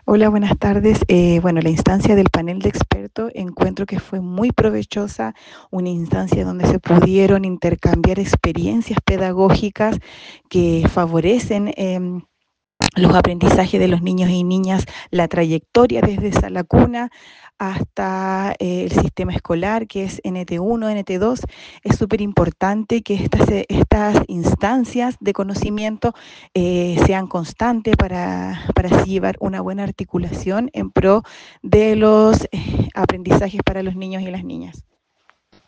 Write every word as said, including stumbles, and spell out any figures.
Hola, buenas tardes. Eh, bueno, la instancia del panel de expertos encuentro que fue muy provechosa, una instancia donde se pudieron intercambiar experiencias pedagógicas que favorecen eh, los aprendizajes de los niños y niñas, la trayectoria desde esa la cuna hasta eh, el sistema escolar, que es N T uno, N T dos. Es súper importante que estas, eh, estas instancias de conocimiento eh, sean constantes para, para así llevar una buena articulación en pro de los eh, aprendizajes para los niños y las niñas.